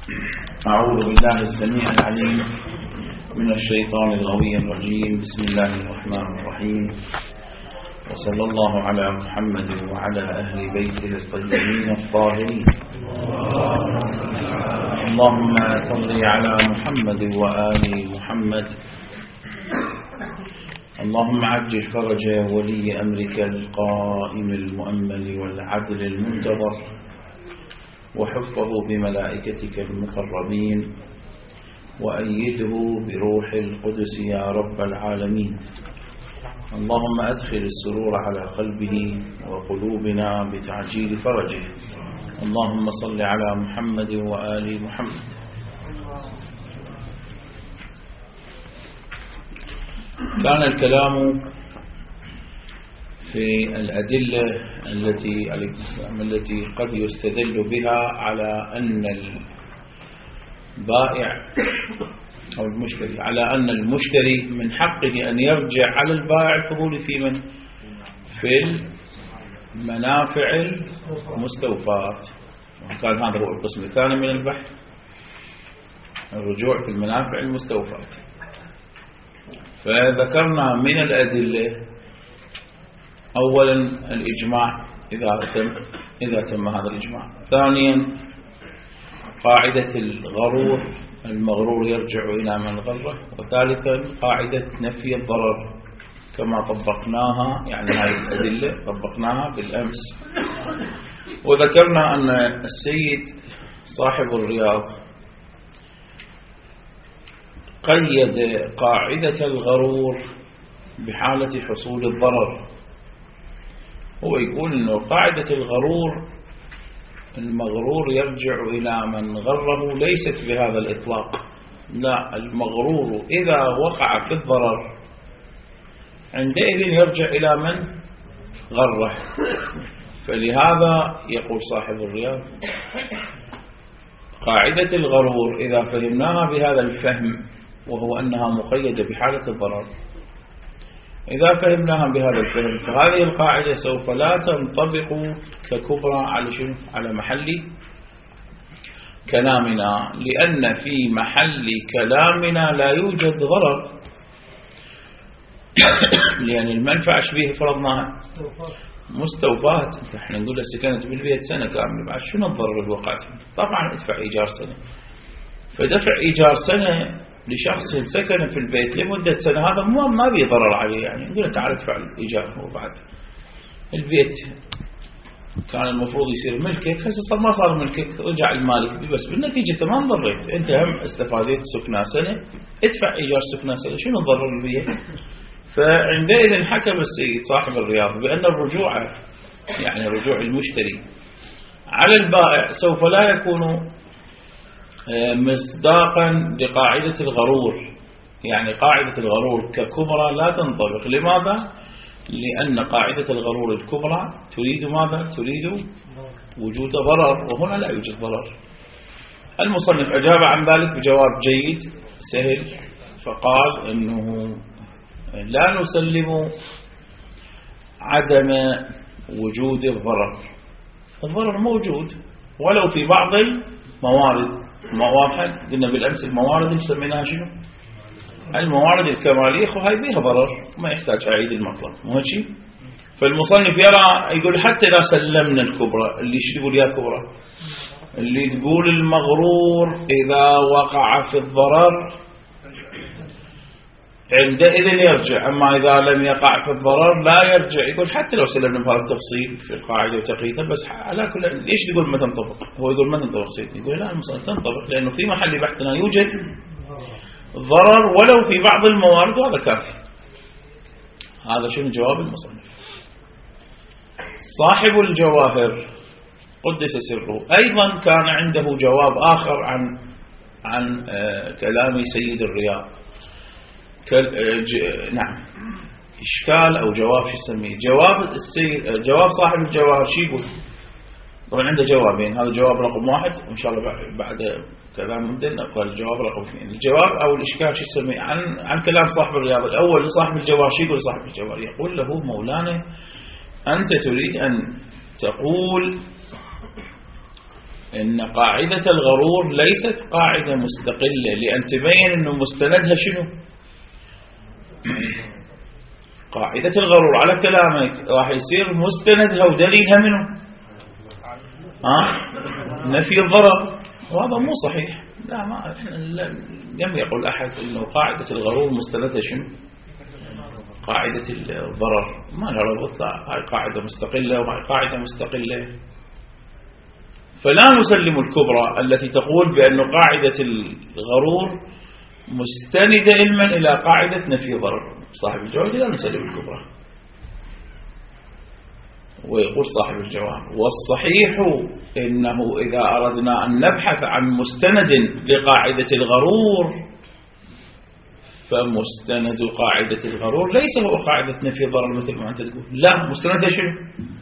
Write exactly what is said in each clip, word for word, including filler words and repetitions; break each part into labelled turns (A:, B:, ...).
A: أعوذ بالله السميع العليم من الشيطان الغوي الرجيم. بسم الله الرحمن الرحيم، وصلى الله على محمد وعلى أهل بيته الطيبين الطاهرين. اللهم صل على محمد وآل محمد. اللهم عجل فرج ولي أمرك القائم المؤمل والعدل المنتظر، وحفظه بملائكتك المقربين، وأيده بروح القدس يا رب العالمين. اللهم أدخل السرور على قلبه وقلوبنا بتعجيل فرجه. اللهم صل على محمد وآل محمد. كان الكلام في الأدلة التي التي قد يستدل بها على أن البائع أو المشتري على أن المشتري من حقه أن يرجع على البائع الفضول في من في المنافع المستوفات. وكان هذا هو القسم الثاني من البحث، الرجوع في المنافع المستوفات. فذكرنا من الأدلة أولا الإجماع إذا تم إذا تم هذا الإجماع. ثانيا قاعدة الغرور، المغرور يرجع إلى من غره. وثالثا قاعدة نفي الضرر كما طبقناها، يعني هذه الأدلة طبقناها بالأمس. وذكرنا أن السيد صاحب الرياض قيد قاعدة الغرور بحالة حصول الضرر. هو يقول أنه قاعدة الغرور، المغرور يرجع إلى من غره، ليست بهذا الإطلاق. لا، المغرور إذا وقع في الضرر عندئذ يرجع إلى من غره. فلهذا يقول صاحب الرياض قاعدة الغرور إذا فهمناها بهذا الفهم، وهو أنها مقيدة بحالة الضرر، إذا فهمناها بهذا الفهم فهذه القاعدة سوف لا تنطبق ككبرى على شنو؟ على محل كلامنا، لأن في محل كلامنا لا يوجد ضرر، لأن المنفعة شبيه فرضناها مستوفات. احنا نقول سكنت بالبيت سنة كاملة، بعد شنو الضرر اللي وقعت؟ طبعا ادفع إيجار سنة. فدفع إيجار سنة لشخص سكن في البيت لمدة سنة هذا ما بي ضرر عليه، يعني نقول تعال ادفع الإيجار. وبعد البيت كان المفروض يصير ملكك، هسه ما صار ملكك، رجع المالك، بس بالنتيجة ما انضريت، انت هم استفاديت سكنة سنة، ادفع إيجار سكنة سنة، شنو الضرر اللي بيه؟ فعندئذ حكم السيد صاحب الرياض بأن الرجوع، يعني رجوع المشتري على البائع، سوف لا يكون مصداقا لقاعدة الغرور. يعني قاعدة الغرور ككبرى لا تنطبق. لماذا؟ لأن قاعدة الغرور الكبرى تريد ماذا؟ تريد وجود ضرر، وهنا لا يوجد ضرر. المصنف أجاب عن ذلك بجواب جيد سهل، فقال إنه لا نسلم عدم وجود الضرر. الضرر موجود ولو في بعض الموارد. واحد قلنا بالأمس الموارد اللي سميناها شنو؟ الموارد الكمالية، وهي بيها ضرر، ما يحتاج أعيد المطلب، مو هيك؟ فالمصنف يرى يقول حتى إذا سلمنا الكبرى، اللي شو يقول يا كبرى؟ اللي تقول المغرور إذا وقع في الضرر عندئذ يرجع، أما إذا لم يقع في الضرر لا يرجع. يقول حتى لو سلمنا بهذا التفصيل في القاعدة وتقييدها، بس على كل ليش تقول ما تنطبق؟ هو يقول ما تنطبق سيدي. يقول لا، المصنف تنطبق، لأنه في محل بحثنا يوجد ضرر ولو في بعض الموارد، وهذا كافي. هذا شنو جواب المصنف. صاحب الجواهر قدس سره أيضا كان عنده جواب آخر عن عن كلام سيد الرياض. نعم، إشكال أو جواب شو يسميه؟ جواب السيد، جواب صاحب الجواهر شو يقول؟ طبعا عنده جوابين، هذا جواب رقم واحد، وإن شاء الله بعد كلام ممتن أقول الجواب رقم اثنين. الجواب أو الإشكال شو يسميه عن عن كلام صاحب الرياض. الأول لصاحب الجواهر شو يقول صاحب الجواهر؟ يقول له مولانا أنت تريد أن تقول إن قاعدة الغرور ليست قاعدة مستقلة، لأن تبين أنه مستندها شنو؟ قاعدة الغرور على كلامك راح يصير مستندها ودليلها منه ها؟ نفي الضرر، وهذا مو صحيح. لا، ما لم يقل أحد أنه قاعدة الغرور مستندها شنو؟ قاعدة الضرر. ما نربط، لا، هاي قاعدة مستقلة وهاي قاعدة مستقلة. فلا نسلم الكبرى التي تقول بأن قاعدة الغرور مستندة علما إلى قاعدة نفي ضرر. صاحب الجواب لا نسلم الكبرى. ويقول صاحب الجواب: والصحيح إنه إذا أردنا أن نبحث عن مستند لقاعدة الغرور فمستند قاعدة الغرور ليس هو قاعدة نفي ضرر مثل ما أنت تقول. لا، مستندها شنو؟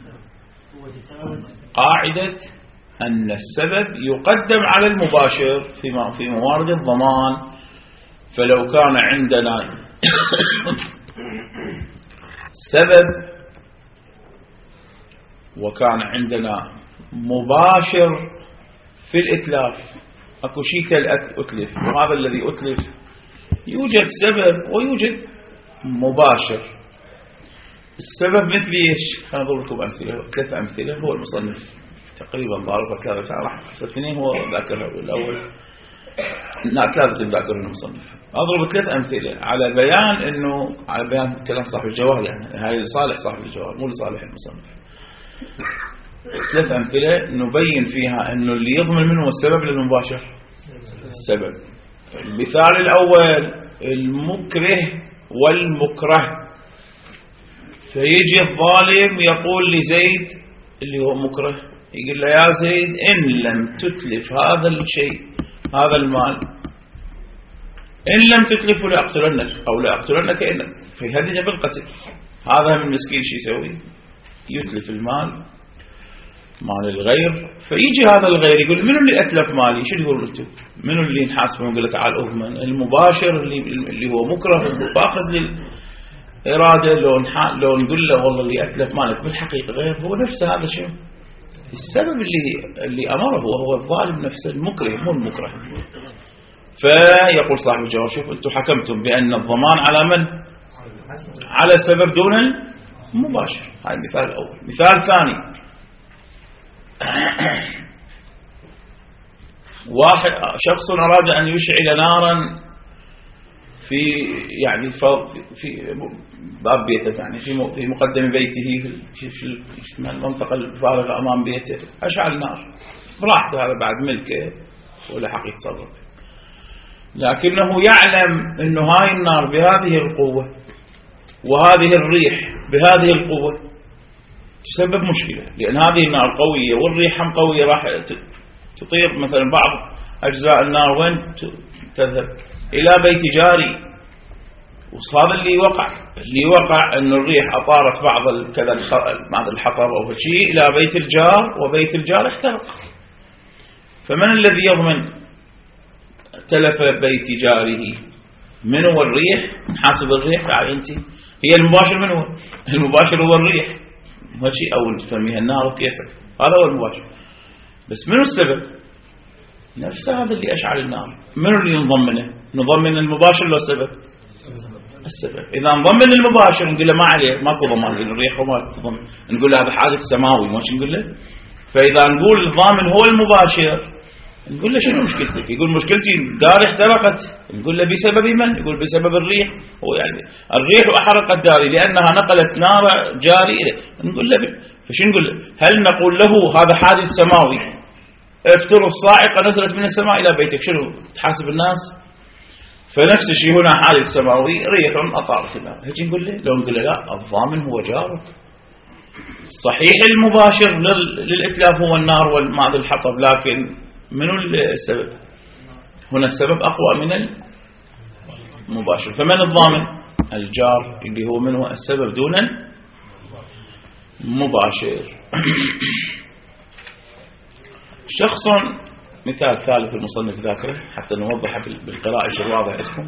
A: قاعدة أن السبب يقدم على المباشر في موارد الضمان. فلو كان عندنا سبب وكان عندنا مباشر في الإتلاف، أكو شيء كالأتلف، وهذا الذي أتلف يوجد سبب ويوجد مباشر. السبب مثل إيش؟ خلينا نضرب لكم أمثلة، ثلاث أمثلة. هو المصنف تقريبا ضارب ثلاثة، راح اثنين هو ذاكر الأول، لا ثلاثة ذاكر المصنف. أضرب ثلاث أمثلة على بيان إنه على بيان كلام صاحب الجواب، يعني هاي لصالح صاحب الجواب مو لصالح المصنف. ثلاث أمثلة نبين فيها إنه اللي يضمن منه السبب للمباشر السبب. المثال الأول المكره والمكره. فيجي الظالم يقول لزيد اللي هو مكره، يقول له: يا زيد، إن لم تتلف هذا الشيء، هذا المال، إن لم تتلفه لأقتلنك أو لأقتلنك إنك، فيهدد بالقتل. هذا من مسكين شو يسوي؟ يتلف المال، مال الغير. فيجي هذا الغير يقول: منو اللي أتلف مالي؟ شو يقول انتم؟ منو اللي نحاسبه؟ يقول له: تعال أضمن. المباشر اللي اللي هو مكره فاقد للإرادة، لو لو نقول له والله اللي أتلف مالك بالحقيقة غير، هو نفسه هذا شيء السبب اللي اللي أمره، هو الظالم نفسه المكره مو المكره. فيقول صاحب الجواب: شوف، أنتم حكمتم بأن الضمان على من؟ على السبب دون المباشر. هذا المثال الأول. مثال ثاني: واحد شخص أراد أن يشعل نارا في يعني في باب بيته، يعني في في مقدم بيته، في في المنطقة الفارغة أمام بيته، أشعل نار براحته، هذا بعد ملكه ولا حق يتصرف. لكنه يعلم أنه هاي النار بهذه القوة وهذه الريح بهذه القوة تسبب مشكلة، لأن هذه النار قوية والريح هم قوية، راح تطير مثلا بعض أجزاء النار وين تذهب؟ إلى بيت جاري. وهذا اللي وقع اللي وقع أن الريح أطارت بعض كذا بعض الحطب أو شيء إلى بيت الجار، وبيت الجار احترق. فمن الذي يضمن تلف بيت جاره؟ من هو؟ الريح. نحاسب الريح بعد أنت، هي المباشر. من هو المباشر؟ هو الريح، ما شيء أو تسميها النار كيفك، هذا هو المباشر. بس منو السبب؟ نفس هذا اللي أشعل النار. منو اللي نضمنه؟ نضمن المباشر لو السبب؟ السبب. إذا نضمن المباشر نقول له ما عليه، ماكو ضمان، الريح وما تضمن، نقول له هذا حادث سماوي، ما شو نقول له. فإذا نقول الضامن هو المباشر نقول له شنو مشكلتك؟ يقول مشكلتي داري احترقت. نقول له بسبب من؟ يقول بسبب الريح. هو يعني الريح أحرقت داري لأنها نقلت نار جاري إليه. نقول له فشو نقول له؟ هل نقول له هذا حادث سماوي، افترض صاعقة نزلت من السماء إلى بيتك، شنو تحاسب الناس؟ فنفس الشيء هنا حادث سماوي، ريح أطارت النار، هيك نقول له؟ لو نقول له لا، الضامن هو جارك. صحيح المباشر للإتلاف هو النار والماء الحطب، لكن منو السبب؟ هنا السبب أقوى من المباشر. فمن الضامن؟ الجار، اللي هو منه السبب دون المباشر. شخص، مثال ثالث المصنف ذاكره حتى نوضح بالقراءة يصير واضح عندكم.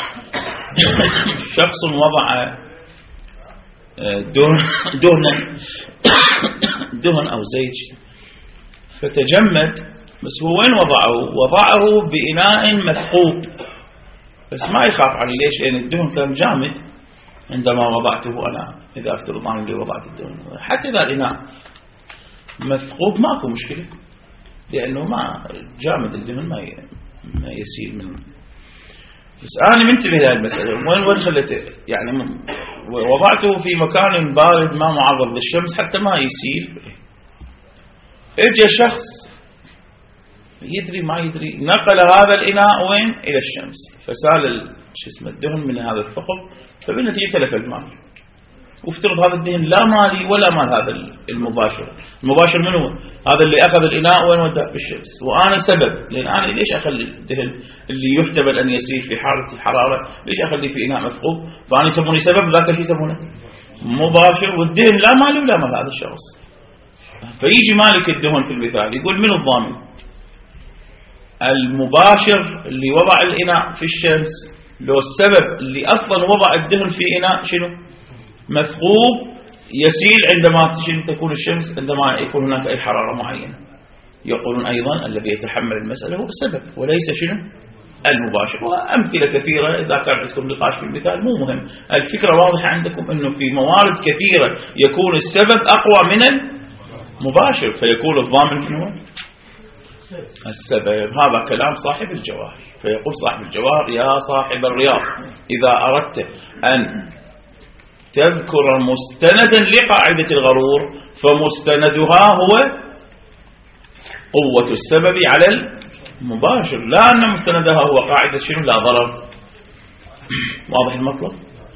A: شخص وضع دهن دهن دهن أو زيت فتجمد بس هو وين وضعه؟ وضعه بإناء مثقوب، بس ما يخاف عليه. ليش؟ لأن الدهن كان جامد عندما وضعته أنا. إذا أفترض أنا اللي وضعت الدهن، حتى إذا الإناء مثقوب ماكو مشكلة، لأنه ما جامد الدهن ما ما يسيل منه. بس أنا منتبه لهذه المسألة. وين وين خليته؟ يعني وضعته في مكان بارد ما معرض للشمس حتى ما يسيل. اجى شخص يدري ما يدري نقل هذا الإناء وين؟ إلى الشمس، فسال شو اسمه الدهن من هذا الثقب، فبالنتيجة تلف المال. وافترض هذا الدهن لا مالي ولا مال هذا المباشر. المباشر منه هذا اللي أخذ الإناء وين وداه؟ بالشمس. وأنا سبب، لأن أنا ليش أخلي الدهن اللي يحتمل أن يسير في حالة الحرارة ليش أخليه في إناء مثقوب؟ فأنا يسموني سبب، ذاك شيء يسمونه مباشر. والدهن لا مالي ولا مال هذا الشخص. فيجي مالك الدهن في المثال يقول من الضامن؟ المباشر اللي وضع الإناء في الشمس، لو السبب اللي أصلا وضع الدهن في إناء شنو؟ مثقوب يسيل عندما تكون الشمس، عندما يكون هناك أي حرارة معينة. يقولون أيضا الذي يتحمل المسألة هو السبب وليس شنو؟ المباشر. وأمثلة كثيرة إذا كان عندكم نقاش في المثال مو مهم. الفكرة واضحة عندكم أنه في موارد كثيرة يكون السبب أقوى من المباشر، فيكون الضامن منه السبب. هذا كلام صاحب الجواهر. فيقول صاحب الجواهر يا صاحب الرياض إذا أردت أن تذكر مستندا لقاعدة الغرور فمستندها هو قوة السبب على المباشر، لا أن مستندها هو قاعدة شنو؟ لا ضرر. واضح المطلب؟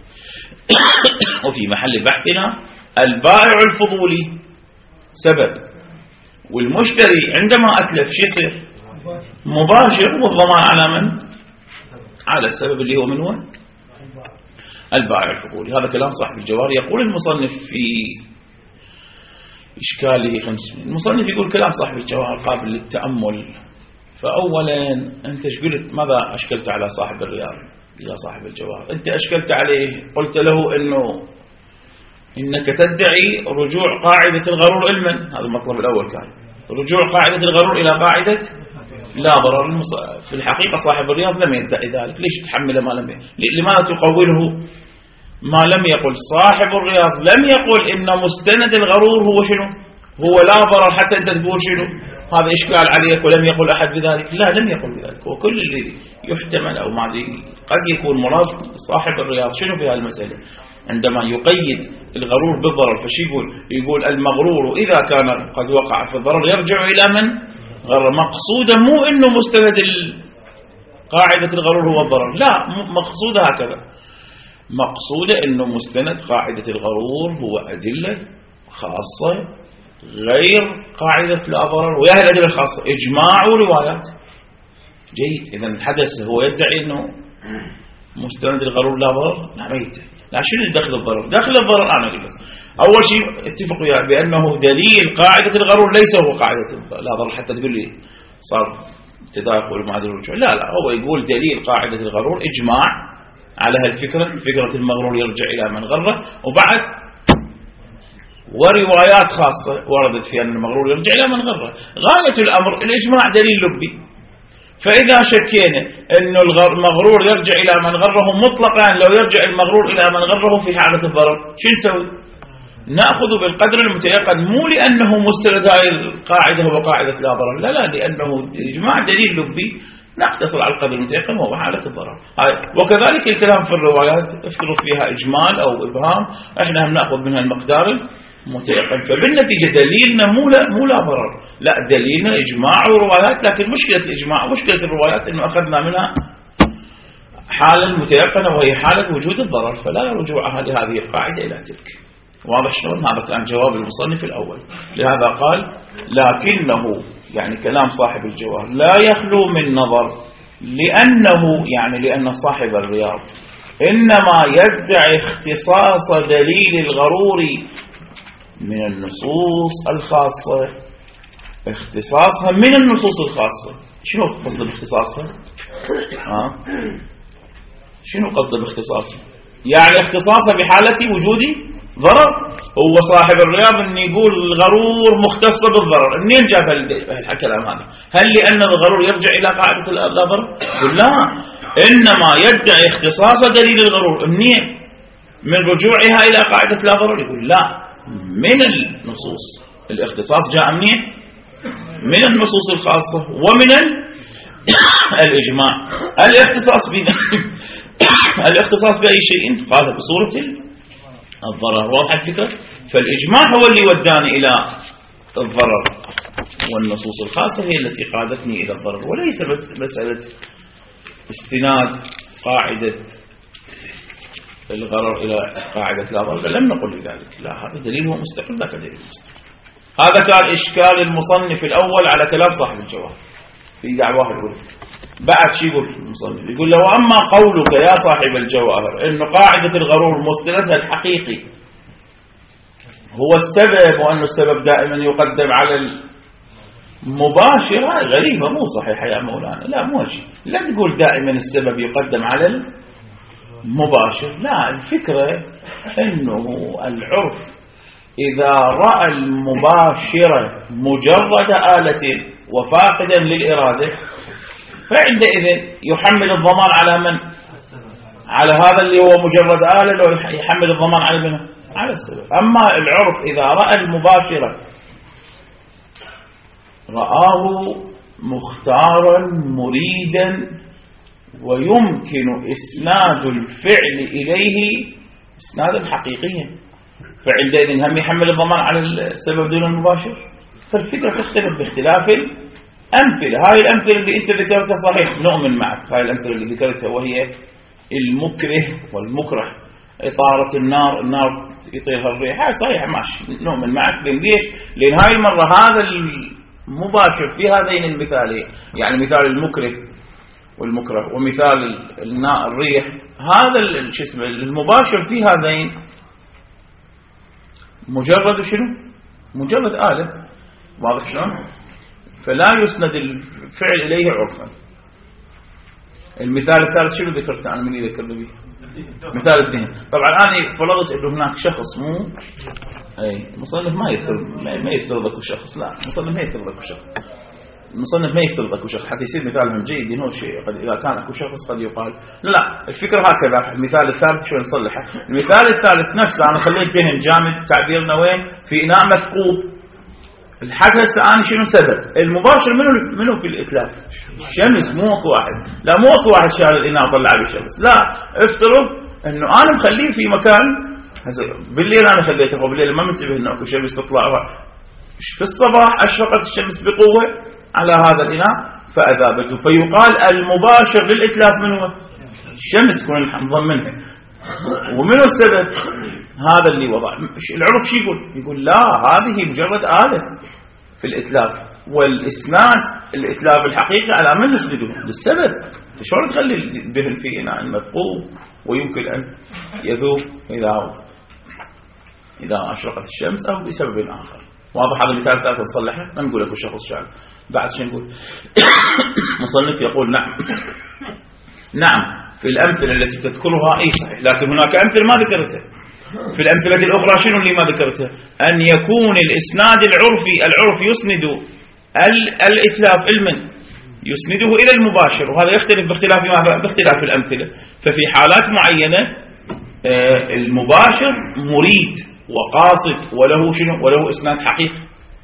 A: وفي محل بحثنا البائع الفضولي سبب، والمشتري عندما أتلف شو يصير؟ مباشر، والضمان على من؟ على السبب اللي هو من هو؟ البائع الفضولي. هذا كلام صاحب الجواهر. يقول المصنف في إشكاله خمسين، المصنف يقول كلام صاحب الجواهر قابل للتأمل. فأولا أنت قلت ماذا أشكلت على صاحب الرياض يا صاحب الجواهر؟ أنت أشكلت عليه، قلت له أنه إنك تدعي رجوع قاعدة الغرور علما. هذا المطلب الأول كان رجوع قاعدة الغرور إلى قاعدة لا ضرر. في الحقيقة صاحب الرياض لم يدعي ذلك. ليش تحمل ما لم يقل؟ لماذا تقوله ما لم يقل؟ صاحب الرياض لم يقل إن مستند الغرور هو شنو؟ هو لا ضرر، حتى أنت تقول شنو؟ هذا إشكال عليك ولم يقل أحد بذلك. لا، لم يقل بذلك. وكل اللي يحتمل أو ما قد يكون مراد صاحب الرياض شنو في هذه المسألة عندما يقيد الغرور بالضرر. فشي يقول؟ يقول المغرور إذا كان قد وقع في الضرر يرجع إلى من غرر. مقصودا مو إنه مستند قاعدة الغرور هو الضرر، لا، مقصوده هكذا. مقصوده إنه مستند قاعدة الغرور هو أدلة خاصة غير قاعدة لا ضرر، ويا الأدلة الخاصة إجماع وروايات. جيد. إذا الحدث هو يدعي إنه مستند الغرور لا ضرر، لا ما يدعي. لا، شنو دخل الضرر؟ دخل الضرر أنا أقول لك أول شيء اتفق وياه بأنه دليل قاعدة الغرور ليس هو قاعدة لا ضرر، حتى تقول لي صار تداخل وما أدري الرجوع. لا لا، هو يقول دليل قاعدة الغرور إجماع على هالفكرة، فكرة المغرور يرجع إلى من غره، وبعد وروايات خاصة وردت في أن المغرور يرجع إلى من غره. غاية الأمر الإجماع دليل لبي. فإذا شكينا أن المغرور يرجع إلى من غره مطلقا، لو يرجع المغرور إلى من غره في حالة الضرر شو نسوي؟ نأخذ بالقدر المتيقن، مو لأنه مستند هذه القاعدة هو قاعدة لا ضرر، لا لا، لأنه الإجماع دليل لبي نقتصر على القدر المتيقن وهو حالة الضرر. وكذلك الكلام في الروايات افترض فيها إجمال أو إبهام، احنا هم نأخذ منها المقدار متيقن. فبالنتيجة دليلنا مو لا مو لا ضرر، لا، دليلنا إجماع وروايات. لكن مشكلة الإجماع ومشكلة الروايات إنه أخذنا منها حالة متيقنة وهي حالة وجود الضرر، فلا رجوع لهذه القاعدة إلى تلك. واضح شلون؟ هذا كان جواب المصنف الأول. لهذا قال لكنه يعني كلام صاحب الجواهر لا يخلو من نظر، لأنه يعني لأن صاحب الرياض إنما يدعي اختصاص دليل الغرور من النصوص الخاصة، اختصاصها من النصوص الخاصة. شنو قصد باختصاصها؟ ها؟ شنو قصد باختصاصها؟ يعني اختصاصها بحالة وجود ضرر. هو صاحب الرياض أن يقول الغرور مختصة بالضرر. منين جاب الكلام هذا؟ هل لأن الغرور يرجع إلى قاعدة لا ضرر؟ يقول لا، إنما يدعي اختصاص دليل الغرور منين؟ من رجوعها إلى قاعدة لا ضرر. يقول لا، من النصوص. الاختصاص جاء منين؟ من النصوص الخاصة ومن الإجماع. الاختصاص بنا الاختصاص بأي شيء؟ قال بصورة الضرر. واضح الفكرة؟ فالإجماع هو اللي وداني إلى الضرر، والنصوص الخاصة هي التي قادتني إلى الضرر، وليس بس مسألة استناد قاعدة الغرر إلى قاعدة لا ضرر. لم نقل لذلك، لا، هذا دليل هو مستقل، ذاك دليل مستقل. هذا كان إشكال المصنف الأول على كلام صاحب الجواب في دعواه الأولى. بعد شيء يقول المصنف، يقول له وأما قولك يا صاحب الجواهر إن قاعدة الغرور مستندها الحقيقي هو السبب، وأن السبب دائما يقدم على المباشر، هذه غريبة مو صحيحة يا مولانا. لا، مو شيء، لا تقول دائما السبب يقدم على المباشر. لا، الفكرة إنه العرف إذا رأى المباشرة مجرد آلة وفاقدا للإرادة فعندئذ يحمل الضمان على من؟ على هذا اللي هو مجرد آلة، لو يحمل الضمان على منه؟ على السبب. أما العرف إذا رأى المباشرة رآه مختارا مريدا ويمكن إسناد الفعل إليه إسنادا حقيقيا، فعندئذ هم يحمل الضمان على السبب دون المباشر. فالفكرة تختلف باختلاف الأمثلة. هاي الأمثلة اللي أنت ذكرتها صحيح، نؤمن معك. هاي الأمثلة اللي ذكرتها وهي المكره والمكره، إطارة النار، النار يطيرها الريح، هاي صحيح ماشي، نؤمن معك. ليش؟ لأن هاي المرة هذا المباشر في هذين المثالين، يعني مثال المكره والمكره ومثال الريح، هذا شو اسمه المباشر في هذين مجرد شنو؟ مجرد آلة. واضح شلون؟ فلا يسند الفعل إليه عرفا. المثال الثالث شنو ذكرته أنا؟ من يذكر به مثال الذهن. طبعا أنا فرضت إنه هناك شخص، مو أي مصنف ما يفترض ما يفترض اكو شخص، لا، مصنف ما يفترض اكو شخص، المصنف ما يفترض اكو شخص حتى يصير مثالهم جيد. إنه شيء قد إذا كان اكو شخص قد يقال لا لا، الفكرة هكذا. المثال الثالث شو نصلحه؟ المثال الثالث نفسه أنا خليت ذهن جامد، تعبيرنا وين؟ في إناء مثقوب. الحدث أنا شنو سبب؟ المباشر منه منه في الإتلاف الشمس، مو اكو واحد، لا مو اكو واحد شال الإناء طلع به الشمس، لا، افترض إنه أنا مخليه في مكان بالليل، أنا خليته بالليل ما منتبه إنه اكو شمس تطلع، في الصباح أشرقت الشمس بقوة على هذا الإناء فأذابته، فيقال المباشر للإتلاف من هو؟ الشمس كون نضمنها. ومنه السبب؟ هذا اللي وضع العرف. شو يقول؟ يقول لا، هذه مجرد آلة في الإتلاف، والإسناد الإتلاف الحقيقي على من نسنده؟ للسبب. شلون تخلي الدهن في إناء مثقوب ويمكن أن يذوب إذا إذا أشرقت الشمس أو بسبب آخر؟ واضح هذا المثال الثالث نصلحه، ما نقول لك شخص شال. بعد شو نقول؟ مصنف يقول نعم نعم في الأمثلة التي تذكرها أي صحيح، لكن هناك أمثلة ما ذكرتها. في الأمثلة الأخرى شنو اللي ما ذكرتها؟ أن يكون الإسناد العرفي، العرف يسند الإتلاف علما يسنده إلى المباشر، وهذا يختلف باختلاف باختلاف الأمثلة. ففي حالات معينة المباشر مريد وقاصد وله شنو؟ وله إسناد حقيقي،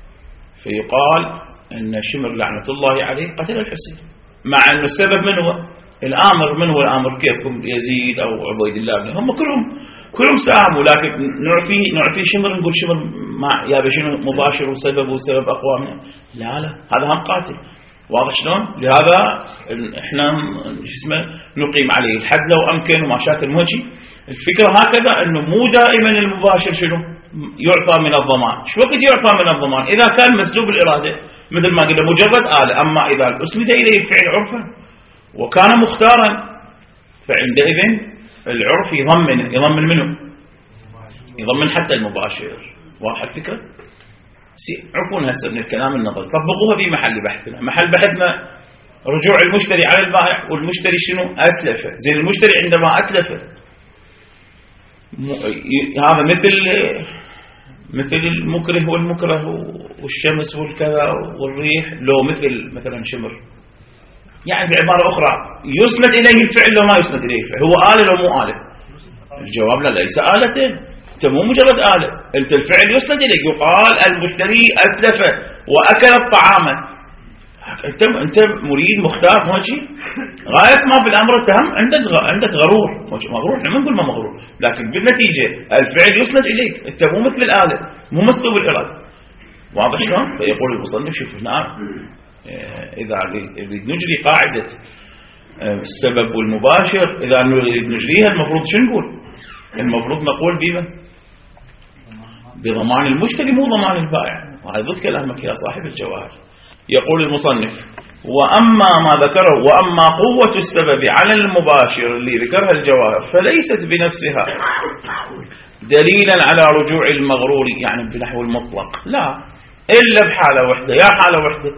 A: فيقال أن شمر لعنة الله عليه قتل الحسين، مع أن السبب من هو؟ الآمر. من هو الآمر؟ كيفكم؟ يزيد أو عبيد الله، هم كلهم كلهم ساهموا، لكن نعطي نعطي شمر نقول شمر ما يا بشنو مباشر وسبب وسبب أقوى منه؟ لا لا، هذا هم قاتل. واضح شلون؟ لهذا احنا اسمه نقيم عليه الحد لو أمكن وما شاكل وجهي. الفكرة هكذا أنه مو دائما المباشر شنو يعطى من الضمان. شو وقت يعطى من الضمان؟ إذا كان مسلوب الإرادة مثل ما قلنا مجرد آلة. أما إذا أسند إليه الفعل عرفا وكان مختارا فعندئذ العرف يضمن يضمن منه يضمن حتى المباشر. واضح الفكرة؟ عرفون هسه من الكلام النظري، طبقوها في محل بحثنا. محل بحثنا رجوع المشتري على البائع، والمشتري شنو؟ أتلفه. زين المشتري عندما أتلفه هذا مثل مثل المكره والمكره والشمس والكذا والريح، لو مثل مثلا شمر. يعني بعبارة أخرى يسند إليه الفعل لو ما يسند إليه الفعل، هو آلة لو مو آلة؟ الجواب لا، ليس آلة. أنت مو مجرد آلة، أنت الفعل يسند إليك. يقال المشتري أتلف وأكل الطعام. أنت أنت مريد مختار ماشي، غاية ما في الأمر اتهم عندك عندك غرور مغرور. احنا ما نقول ما مغرور، لكن بالنتيجة الفعل يسند إليك. أنت مو مثل الآلة، مو مسلوب الإرادة. واضح شلون؟ فيقول المصنف شوف هنا إذا نريد نجري قاعدة السبب والمباشر، إذا نريد نجريها المفروض شو نقول؟ المفروض نقول بما بضمان المشتري مو ضمان البائع. وهذا ضد كلامك يا صاحب الجواهر. يقول المصنف وأما ما ذكره وأما قوة السبب على المباشر اللي ذكرها الجواهر فليست بنفسها دليلا على رجوع المغرور، يعني بنحو المطلق لا، إلا بحالة وحدة. يا حالة وحدة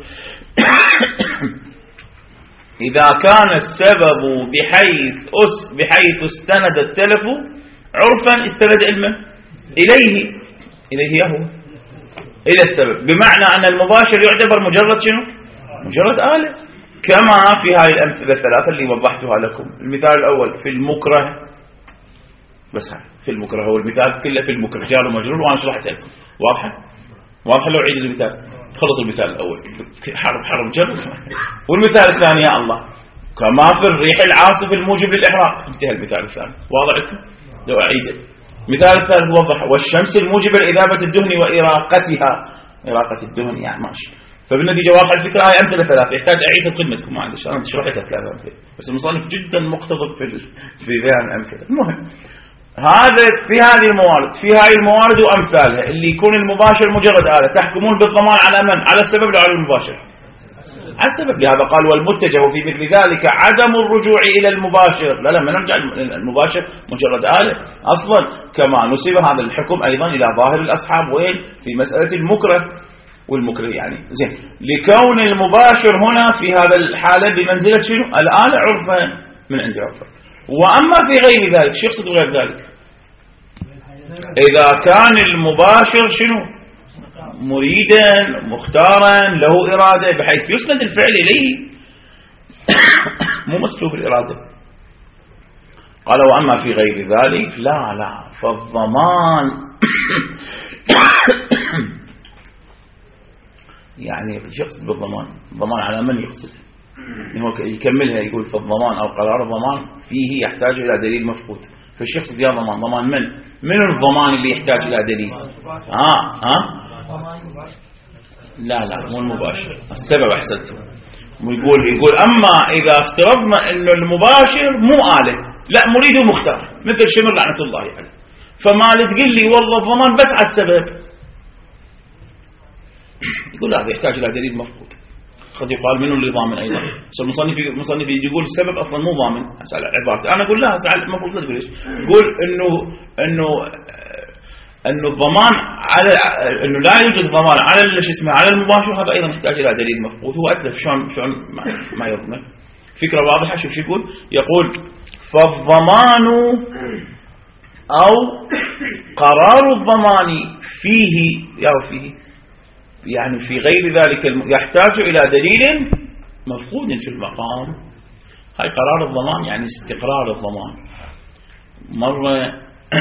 A: إذا كان السبب بحيث أس بحيث استند التلف عرفا استند علما إليه إليه هو إلى السبب، بمعنى أن المباشر يعتبر مجرد شنو؟ مجرد آلة، كما في هذه الأمثلة الثلاثة اللي وضحتها لكم. المثال الأول في المكره، بس هاي في المكره هو المثال كله في المكره جار ومجرور، وأنا شرحت لكم. واضحة؟ واضحة. لو عيد المثال خلص المثال الأول حرب حرب جر. والمثال الثاني يا الله كما في الريح العاصف الموجب للإحراق، انتهى المثال الثاني. واضح لكم؟ لو أعيده. مثال الثالث وضح والشمس الموجبة لإذابة الدهن وإراقتها، إراقة الدهن يعني ماشي. فبالنتيجة واضح الفكرة. هاي أمثلة ثلاثة يحتاج أعيد خدمتكم، ما عنديش أنا شرحتها ثلاثة أمثلة، بس المصنف جدا مقتضب في في ذهن الأمثلة. المهم هذا في هذه الموارد، في هذه الموارد وأمثالها اللي يكون المباشر مجرد آلة، تحكمون بالضمان على من؟ على السبب ولا على المباشر؟ على السبب. لهذا قال والمتجه في مثل ذلك عدم الرجوع إلى المباشر. لا لا ما نرجع المباشر مجرد آلة أصلا، كما نسب هذا الحكم أيضا إلى ظاهر الأصحاب وين في مسألة المكره والمكره. يعني زين لكون المباشر هنا في هذا الحالة بمنزلة شنو؟ الآلة عرفا من عند عرفا. وأما في غير ذلك شو يقصد غير ذلك؟ إذا كان المباشر شنو؟ مريدا مختارا له إرادة بحيث يسند الفعل إليه مو مسلوب الإرادة. قال وأما في غير ذلك لا لا فالضمان يعني يقصد بالضمان الضمان على من يقصد؟ هو يكملها يقول فالضمان أو قرار الضمان فيه يحتاج إلى دليل مفقود. فايش يقصد يا ضمان؟ ضمان من؟ من الضمان اللي يحتاج إلى دليل؟ ها ها لا لا مو المباشر، السبب أحسنته. ويقول يقول أما إذا افترضنا إنه المباشر مو آلة، لا مريد ومختار مثل شمر لعنة الله عليه، يعني. فما تقول لي والله الضمان بس على السبب، يقول هذا يحتاج إلى دليل مفقود. قد يقال منه اللي ضامن أيضا. المصنف المصنف يقول السبب أصلا مو ضامن. أسأل عبارته أنا أقول لا أسأل المفروض لا تقول إيش. يقول إنه إنه أنه الضمان على أنه لا يوجد ضمان على اللي اسمه على المباشر، هذا أيضا يحتاج إلى دليل مفقود. هو أتلف شلون شلون ما يضمن. فكرة واضحة. شوف شو يقول؟ يقول فالضمان أو قرار الضمان فيه يا فيه يعني في غير ذلك يحتاج إلى دليل مفقود في المقام. هاي قرار الضمان يعني استقرار الضمان. مرة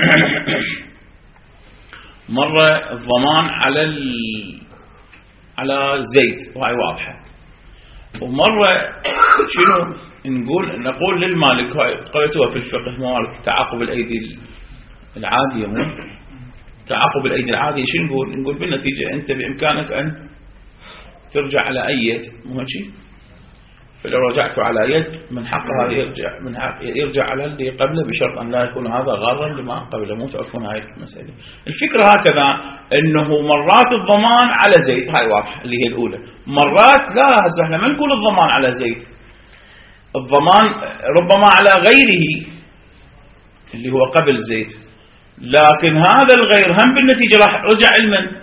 A: مرة الضمان على ال... على زيت وهي واضحة، ومرة شنو نقول نقول للمالك. هاي قرأتوها في الفقه موارد تعاقب الأيدي العادية، مو تعاقب الأيدي العادية. شنو نقول؟ نقول بالنتيجة أنت بإمكانك أن ترجع على أي يد، مو هيك؟ فلو رجعت على يد من حقها يرجع من حق يرجع على اللي قبله بشرط أن لا يكون هذا غارا لما قبله. مو تعرفون هاي المسألة. الفكرة هكذا أنه مرات الضمان على زيت، هاي واضحة اللي هي الأولى. مرات لا، هسه احنا ما نقول الضمان على زيت، الضمان ربما على غيره اللي هو قبل زيت، لكن هذا الغير هم بالنتيجة راح رجع علما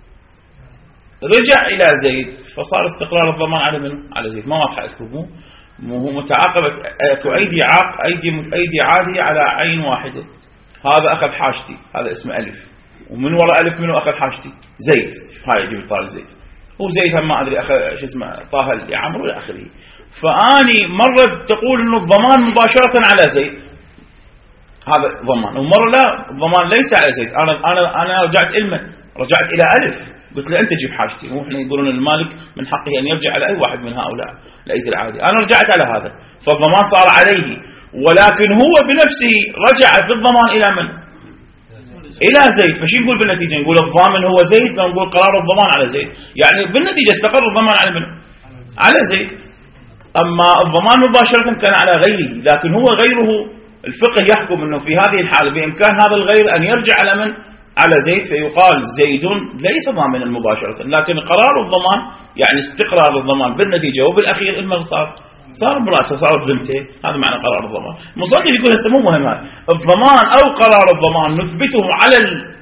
A: رجع إلى زيد، فصار استقرار الضمان على منه؟ على زيد. ما واضح اسلوبه، مو هو متعاقبة اكو ايدي عاق ايدي ايدي عادية على عين واحدة. هذا أخذ حاجتي، هذا اسمه ألف، ومن وراء ألف منه أخذ حاجتي زيد، هاي يجيب طال زيد، وزيد هم ما أدري أخذ شو اسمه طه لعمرو إلى آخره. فأني مرة تقول إنه الضمان مباشرة على زيد، هذا ضمان، ومرة لا الضمان ليس على زيد. أنا أنا أنا رجعت إلمن، رجعت إلى ألف، قلت له أنت جيب حاجتي، مو إحنا يقولون المالك من حقه أن يرجع على أي واحد من هؤلاء لأيد العادي. أنا رجعت على هذا، فالضمان صار عليه، ولكن هو بنفسه رجع في الضمان إلى من؟ إلى زيد. فشي نقول بالنتيجة؟ نقول الضامن هو زيد، نقول قرار الضمان على زيد، يعني بالنتيجة استقر الضمان على من؟ على زيد. أما الضمان مباشرة كان على غيره، لكن هو غيره الفقه يحكم أنه في هذه الحالة بإمكان هذا الغير أن يرجع على من؟ على زيد، فيقال زيد ليس ضامنا مباشرة، لكن قرار الضمان يعني استقرار الضمان بالنتيجة، وبالأخير إما صار صار مراته، صارت بنته، هذا معنى قرار الضمان. مصدق يقول هسه مو مهم هذا الضمان أو قرار الضمان نثبته على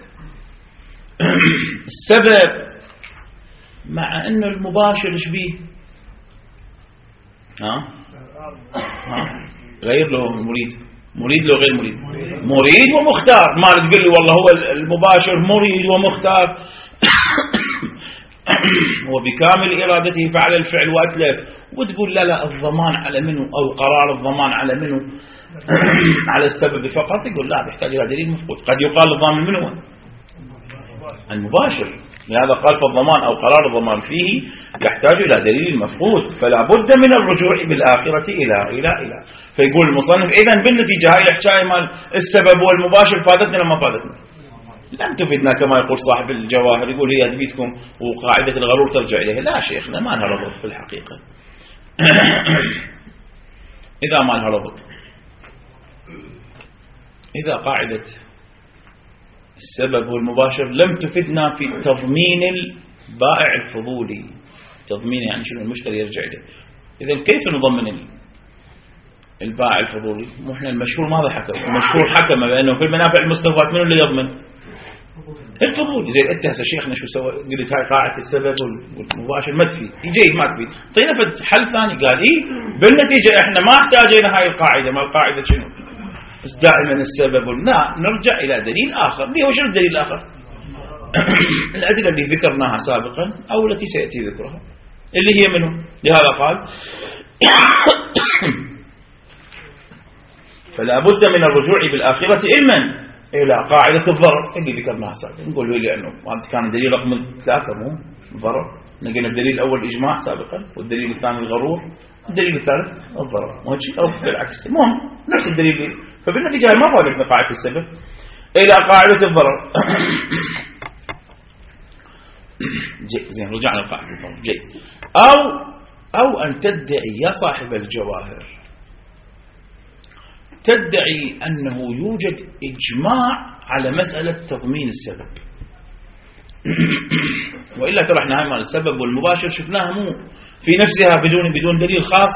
A: السبب، مع أن المباشر إيش بيه؟ ها؟ ها؟ غير له مريد، مريد له غير مريد، مريد ومختار. ما تقول لي والله هو المباشر مريد ومختار هو بكامل إرادته فعل الفعل وأتلف، وتقول لا لا الضمان على منه أو قرار الضمان على منه على السبب فقط، يقول لا بيحتاج إلى دليل مفقود. قد يقال الضامن منه المباشر، لهذا قال فالضمان أو قرار الضمان فيه يحتاج إلى دليل مفقود، فلا بد من الرجوع بالآخرة إلى إلى إلى فيقول المصنف إذن بالنتيجة هاي الحكاية مال السبب والمباشر فادتنا لما فادتنا؟ لم تفيدنا كما يقول صاحب الجواهر، يقول هي تفيدكم وقاعدة الغرور ترجع إليه. لا شيخنا ما لها ربط في الحقيقة إذا ما لها ربط، إذا قاعدة السبب والمباشر لم تفيدنا في تضمين البائع الفضولي، تضمين يعني شنو المشتري يرجع إليه، إذن كيف نضمن البائع الفضولي؟ مو احنا المشهور ماذا حكم؟ المشهور حكم بأنه في المنافع المستوفاة منه اللي يضمن الفضولي. زي انت هسه شيخنا شو سوى؟ قلت هاي قاعدة السبب والمباشر ما تفيد، يجي ما تفيد، طينا في حل ثاني قال إيه بالنتيجة احنا ما احتاجينا هاي القاعدة، ما القاعدة شنو؟ بس دائما السبب، لا نرجع إلى دليل آخر. ليه وش الدليل الآخر؟ الأدلة اللي ذكرناها سابقا أو التي سيأتي ذكرها اللي هي منه. لهذا قال فلا بد من الرجوع بالآخرة علما إلى قاعدة الضرر اللي ذكرناها سابقا. نقول له لأنه كان الدليل رقم ثلاثة مو الضرر، نقلنا الدليل الأول الإجماع سابقا، والدليل الثاني الغرور، الدليل الثالث الضرر، أو بالعكس المهم نفس الدليل. فبالنتيجة ما فادتنا قاعدة السبب إلى قاعدة الضرر. زين رجعنا لقاعدة الضرر. جيد. أو أو أن تدعي يا صاحب الجواهر، تدعي أنه يوجد إجماع على مسألة تضمين السبب، وإلا ترى احنا هاي مال السبب والمباشر شفناها مو في نفسها بدون بدون دليل خاص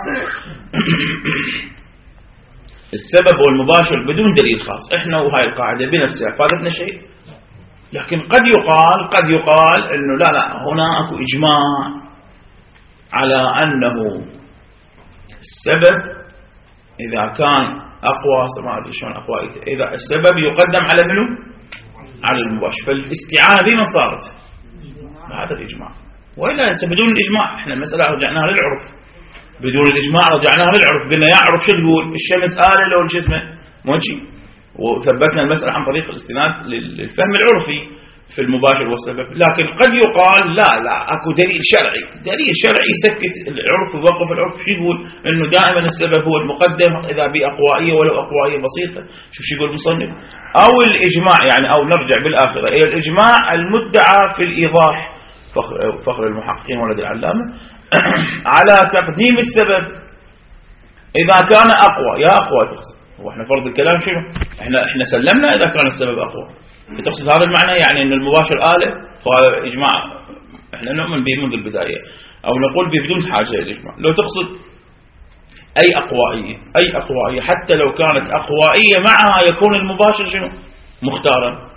A: السبب والمباشر بدون دليل خاص، احنا وهاي القاعدة بنفسها فادتنا شيء. لكن قد يقال قد يقال انه لا لا هنا اكو اجماع على انه السبب اذا كان اقوى، ما ادري شلون اقوى، اذا السبب يقدم على منه؟ على المباشر. فالاستعانة بما صارت هذا الاجماع، والا هسه بدون الاجماع احنا المسألة رجعناها للعرف، بدون الإجماع رجعناها للعرف، قلنا يا عرف شو تقول الشمس آلة لو شو اسمه موجي، وثبتنا المسألة عن طريق الاستناد للفهم العرفي في المباشر والسبب. لكن قد يقال لا لا اكو دليل شرعي، دليل شرعي يسكت العرف ويوقف العرف. شو يقول؟ انه دائما السبب هو المقدم اذا بأقوائية ولو أقوائية بسيطة. شوف شو يقول المصنف، او الاجماع يعني او نرجع بالآخرة الى الاجماع المدعى في الإيضاح فخر, فخر المحققين ولد العلامة على تقديم السبب إذا كان أقوى. يا أقوى تقصد، هو احنا فرض الكلام شنو؟ احنا احنا سلمنا إذا كان السبب أقوى، تقصد هذا المعنى يعني أن المباشر آلة، فهذا إجماع احنا نؤمن به منذ البداية، أو نقول به بدون حاجة إلى الإجماع. لو تقصد أي أقوائية، أي أقوائية حتى لو كانت أقوائية معها يكون المباشر شنو؟ مختارا.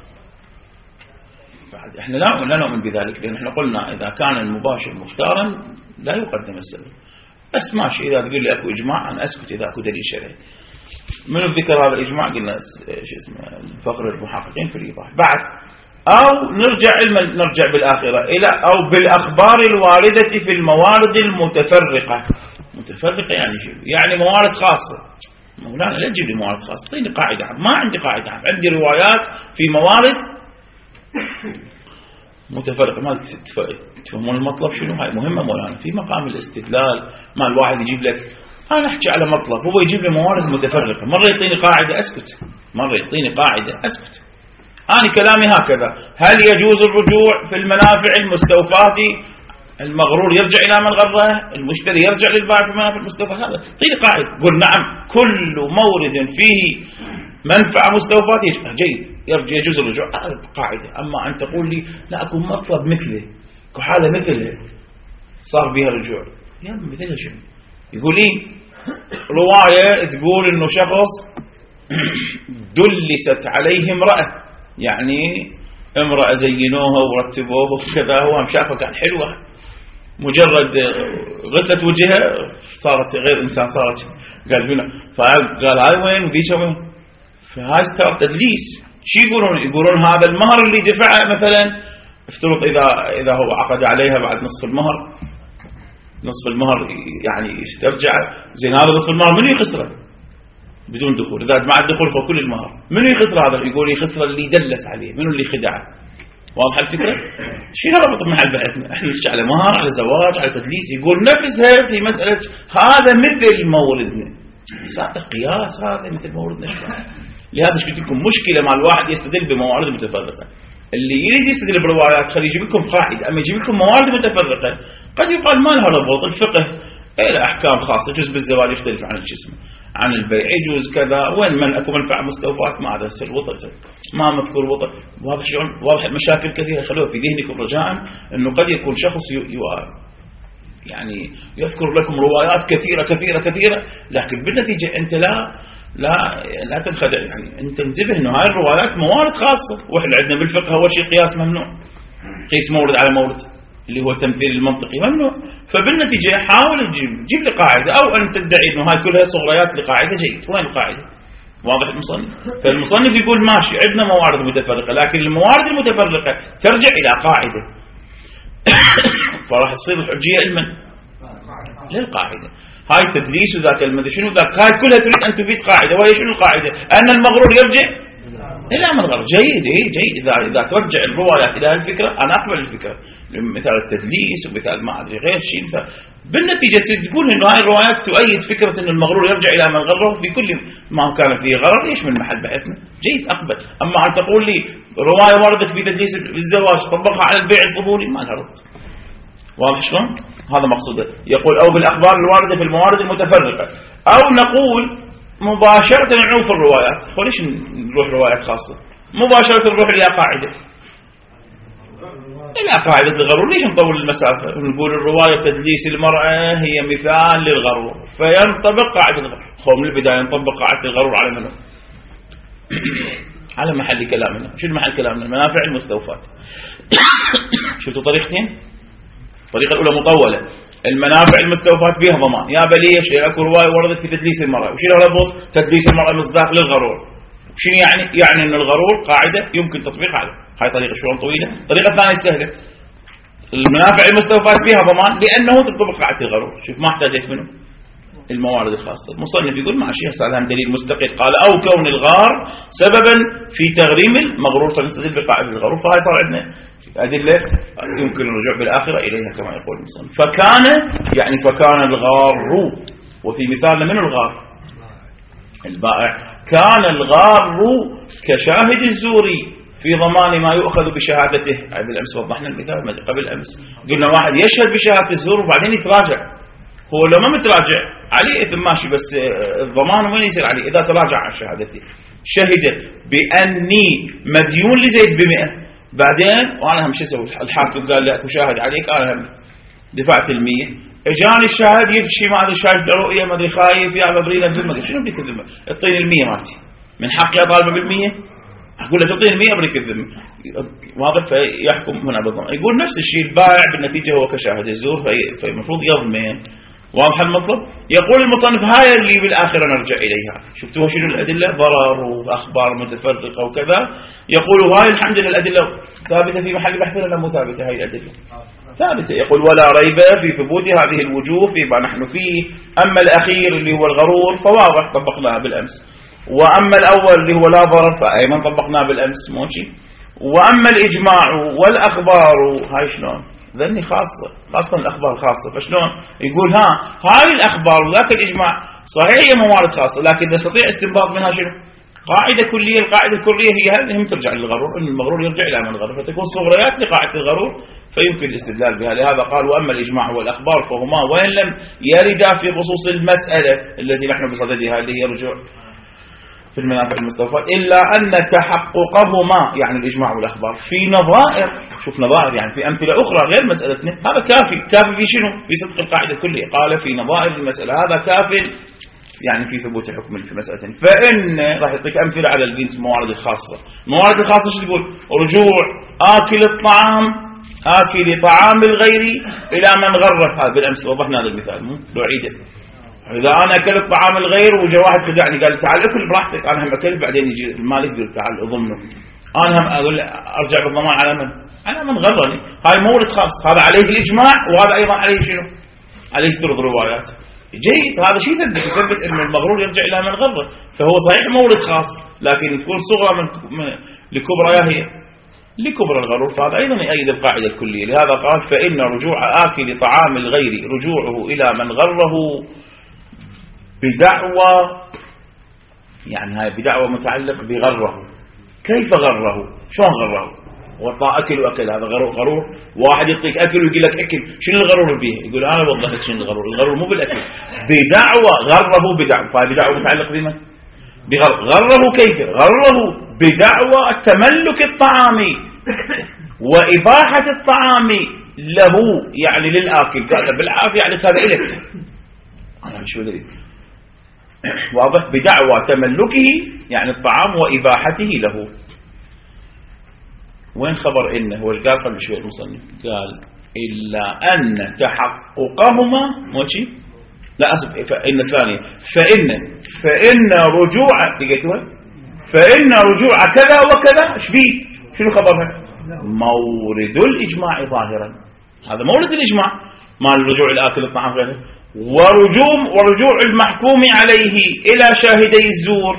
A: احنا لا لا نؤمن بذلك، لأن احنا قلنا إذا كان المباشر مختارا لا يقدم السبب. بس ماشي إذا تقول لي أكو إجماع أنا أسكت إذا أكو دليل شرعي. من ذكر هذا الإجماع قلنا شو اسمه الفخر المحققين في الإيضاح. بعد أو نرجع نرجع بالآخرة إلى أو بالأخبار الواردة في الموارد المتفرقة. متفرقة يعني شو؟ يعني موارد خاصة. مولانا لا تجيب لي موارد خاصة، اعطيني قاعدة عام. ما عندي قاعدة عام، عندي روايات في موارد متفرقة. ما تفهمون المطلب شنو؟ هاي مهمة مولانا في مقام الاستدلال. ما الواحد يجيب لك أنا أحكي على مطلب هو يجيب لي موارد متفرقة، مرة يعطيني قاعدة أسكت، مرة يعطيني قاعدة أسكت. أنا كلامي هكذا. هل يجوز الرجوع في المنافع المستوفاة؟ المغرور يرجع إلى من غره، المشتري يرجع للبائع في المنافع المستوفاة. هذا طيني قاعدة. قل نعم كل مورد فيه منفعة مستوفاة جيد يرجع يجوز الرجوع. هذا قاعدة. أما أن تقول لي لا أكون مطلب مثله كحالة مثله صار بها رجوع، يا مثلها شنو؟ يقول لي رواية تقول إنه شخص دلست عليه امرأة، يعني امرأة زينوها ورتبوها وكذا، هو هم شافها كان حلوة، مجرد غتلت وجهها صارت غير إنسان، صارت قال هنا، فقال هاي وين وذيك وين، فهاي صار تدليس. شو يقولون؟ يقولون هذا المهر اللي دفعه مثلا افترض إذا إذا هو عقد عليها بعد نصف المهر، نصف المهر يعني يسترجع، زين هذا نصف المهر منو يخسره بدون دخول؟ إذا مع الدخول فكل المهر منو يخسر؟ هذا يقول يخسر اللي دلس عليه، منو اللي خدعه؟ واضح الفكرة؟ شيء ربط محل بحثنا، احنا نحكي على مهر، على زواج، على تدليس. يقول نفسها في مسألة هذا مثل موردنا، صار قياس هذا مثل موردنا. لهذا قلت لكم مشكلة مع الواحد يستدل بموارد متفرقة. اللي يريد يستدل بروايات خليه يجيب لكم قاعدة، أما يجيب لكم موارد متفرقة قد يقال ما لها ربط. الفقه له أحكام خاصة، جزء بالزواج يختلف عن الجسم، عن البيع يجوز كذا، وين من أكو منفعة مستوفاة ما عدا السر وطئ ما مذكور وطئ. واضح شلون؟ واضح المشاكل كثيرة. خلوها في ذهنكم رجاء أنه قد يكون شخص يو يعني يذكر لكم روايات كثيرة كثيرة كثيرة، لكن بالنتيجة أنت لا لا لا تنخدع. يعني أنت انتبه أنه هاي الروايات موارد خاصة، وإحنا عندنا بالفقه أول شيء قياس ممنوع، قيس مورد على مورد اللي هو التمثيل المنطقي ممنوع. فبالنتيجة حاول تجيب جيب لي قاعدة، أو أن تدعي أنه هاي كلها صغريات لقاعدة جيد. وين القاعدة؟ واضح المصنف؟ فالمصنف يقول ماشي عندنا موارد متفرقة، لكن الموارد المتفرقة ترجع إلى قاعدة فراح تصير الحجية علما للقاعدة. هاي تدليس وذاك المدري شنو ذاك، هاي كلها تريد أن تفيد قاعدة، وهي شنو القاعدة؟ أن المغرور يرجع إلى من غرر. جيد إيه جيد. إذا إذا ترجع الروايات إلى الفكرة أنا أقبل الفكرة، مثال التدليس ومثال ما أدري غير شيء. فبالنتيجة تقول إنه هاي الروايات تؤيد فكرة إن المغرور يرجع إلى من غره في كل ما كان فيه غرر. إيش من محل بحثنا؟ جيد أقبل. أما أن تقول لي رواية وردت في تدليس الزواج طبقها على البيع القبولي ما لها رد. واضح شلون؟ هذا مقصوده. يقول أو بالأخبار الواردة في الموارد المتفرقة، أو نقول مباشرة نعوف الروايات. وليش نروح روايات خاصة؟ مباشرة نروح إلى قاعدة إلى قاعدة الغرور. ليش نطول المسافة؟ نقول الرواية تدليس المرأة هي مثال للغرور، فينطبق قاعدة الغرور. هو من البداية ينطبق قاعدة الغرور على منه؟ على محل كلامنا. شو المحل كلامنا؟ المنافع المستوفاة. شفتوا طريقتين؟ الطريقة الأولى مطولة، المنافع المستوفاة بها ضمان. يا بليه شيء اكو روايه وردت في تدليس المرأة، وش له ربط؟ تدليس المرأة مصداق للغرور. شنو يعني؟ يعني ان الغرور قاعدة يمكن تطبيقها عليه. هاي طريقة شلون طويلة. الطريقة الثانية سهلة، المنافع المستوفاة بها ضمان لأنه تطبق قاعدة الغرور. شوف ما احتاجت منه الموارد الخاصة. المصنف يقول ماشي هسه هذا دليل مستقل. قال أو كون الغار سببا في تغريم المغرور فنستدل بقاعدة الغرور. فهاي صار عندنا أدلة يمكن الرجوع بالآخرة إليها كما يقول المصنف. فكان يعني فكان الغار، وفي مثال من الغار البائع، كان الغار كشاهد الزوري في ضمان ما يؤخذ بشهادته. بالأمس وضحنا المثال قبل أمس، قلنا واحد يشهد بشهادة الزور وبعدين يتراجع. هو لو ما متراجع عليه إثم ماشي، بس الضمان وين يصير عليه؟ إذا تراجع عن شهادته، شهد بأني مديون لزيد بمئة، بعدين وانا هم شو اسوي؟ الحاكم قال لي اكو شاهد عليك، انا هم دفعت المية، اجاني الشاهد يبشي ما ادري شاهد رؤيه ما ادري خايف يا مبرينا بذمه، شنو بدك الذمه؟ اعطيني المية مالتي، من حقي اطالبه بالمية؟ اقول له تعطيني المية ابريك الذمه. واضح؟ فيحكم هنا بالضمان. يقول نفس الشيء البائع بالنتيجه هو كشاهد الزور، فالمفروض يضمن واضح المطلب؟ يقول المصنف هاي اللي بالآخرة نرجع إليها. شفتوا شنو الأدلة؟ ضرر وأخبار متفرقة وكذا. يقول هاي الحمد لله الأدلة ثابتة في محل بحث ولا مو ثابتة؟ هاي الأدلة ثابتة. يقول ولا ريب في ثبوت هذه الوجوه فيما نحن فيه. أما الأخير اللي هو الغرور فواضح طبقناه بالأمس، وأما الأول اللي هو لا ضرر فأيضا طبقناه بالأمس موشي. وأما الإجماع والأخبار هاي شلون؟ ذني خاصة، خاصة الأخبار خاصة. فشلون؟ يقول ها هاي الأخبار وذاك الإجماع صحيح هي موارد خاصة، لكن نستطيع استنباط منها شنو؟ قاعدة كلية. القاعدة الكلية هي هذه، هم ترجع للغرور، إن المغرور يرجع إلى من الغرور، فتكون صغريات لقاعدة الغرور فيمكن الاستدلال بها. لهذا قال وأما الإجماع والأخبار فهما وإن لم يردا في خصوص المسألة التي نحن بصددها اللي هي رجوع في المنافع المستوفى، إلا أن تحققهما يعني الإجماع والأخبار في نظائر، شوف نظائر يعني في أمثلة أخرى غير مسألتنا، هذا كافي. كافي في شنو؟ في صدق القاعدة الكلية. قال في نظائر المسألة، هذا كافي يعني في ثبوت حكم في مسألة. فإن راح يعطيك أمثلة على الموارد الخاصة. الموارد الخاصة شو تقول؟ رجوع آكل الطعام آكل طعام الغير إلى من غرف. هذا بالأمس وضحنا هذا المثال، مو لو عيده. إذا أنا أكلت طعام الغير وجا واحد خدعني قال تعال أكل براحتك، أنا هم أكل، بعدين يجي المالك يقول تعال أضمنه، أنا هم أقول أرجع بالضمان على من؟ على من غرني. هاي مورد خاص، هذا عليه الإجماع وهذا أيضا عليه شنو؟ عليه ثلاث روايات. جيد، هذا شيء يثبت يثبت أن المغرور يرجع إلى من غره، فهو صحيح مورد خاص لكن تكون صغرى من, من لكبرى هي لكبرى الغرور، فهذا أيضا يؤيد القاعدة الكلية. لهذا قال فإن رجوع آكل طعام الغير رجوعه إلى من غره بدعوى، يعني هاي بدعوى متعلق بغره. كيف غره؟ شلون غره؟ وطا أكل وأكل، هذا غرور. غرور واحد يعطيك أكل ويقول لك أكل، شنو الغرور به؟ يقول أنا وضحت شنو الغرور. الغرور مو بالأكل، بدعوى غره بدعوى. فهي بدعوى متعلق بمن؟ بغر. غره كيف؟ غره بدعوى تملك الطعام وإباحة الطعام له، يعني للآكل. قال بالعافية يعني هذا إلك، أنا شو ذي واضح. بدعوى تملكه يعني الطعام وإباحته له. وين خبر إنه؟ هو قال قبل شوي المصنف قال إلا أن تحققهما موشي لا أسف فإن الثانية فإن فإن رجوع لقيتوها فإن رجوع كذا وكذا ايش فيه؟ شنو خبرها؟ مورد الإجماع ظاهرا. هذا مورد الإجماع مال الرجوع إلى آكل الطعام غيره، ورجوم ورجوع المحكوم عليه إلى شاهدي الزور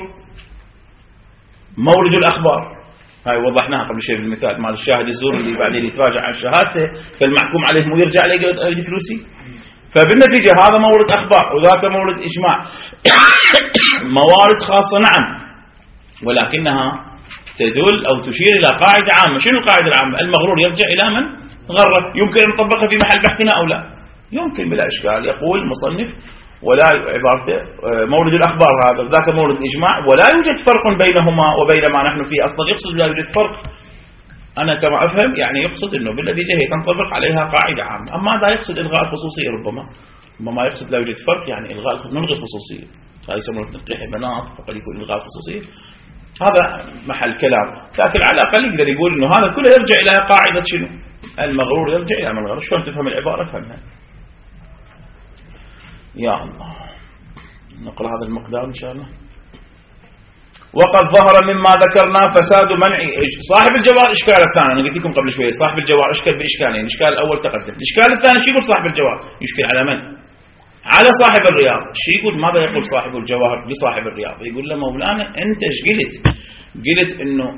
A: مورد الأخبار. هاي وضحناها قبل شيء بالمثال مال الشاهد الزور اللي بعدين يتراجع عن شهادته فالمحكوم عليه مو يرجع عليه الفلوسي. فبالنتيجة هذا مورد أخبار وذاك مورد إجماع. موارد خاصة نعم، ولكنها تدل أو تشير إلى قاعدة عامة. شنو القاعدة العامة؟ المغرور يرجع إلى من غره. يمكن أن نطبقها في محل بحثنا أو لا؟ يمكن بلا إشكال. يقول المصنف ولا عبارته مورد الأخبار هذا ذاك مورد الإجماع، ولا يوجد فرق بينهما وبين ما نحن فيه. أصلا يقصد لا يوجد فرق، أنا كما أفهم يعني يقصد أنه بالنتيجة هي تنطبق عليها قاعدة عامة. أما هذا يقصد إلغاء الخصوصية، ربما ربما يقصد لا يوجد فرق يعني إلغاء نلغي الخصوصية، هذا يسمونه تنقيح البنات فقد يكون إلغاء الخصوصية. هذا محل كلام، لكن على الأقل يقدر يقول أنه هذا كله يرجع إلى قاعدة شنو؟ المغرور يرجع إلى من الغرور. شلون تفهم العبارة؟ فهمها يا الله. نقرأ هذا المقدار إن شاء الله. وقد ظهر مما ذكرنا فساد منع صاحب الجوار. إشكال الثاني أنا قلت لكم قبل شوية صاحب الجوار إشكال بإشكالين. الإشكال الأول تقدم، الإشكال الثاني شو يقول صاحب الجوار؟ يشكل على من؟ على صاحب الرياض. شو يقول؟ ماذا يقول صاحب الجواهر لصاحب الرياض؟ يقول له مولانا أنت إيش قلت؟ قلت إنه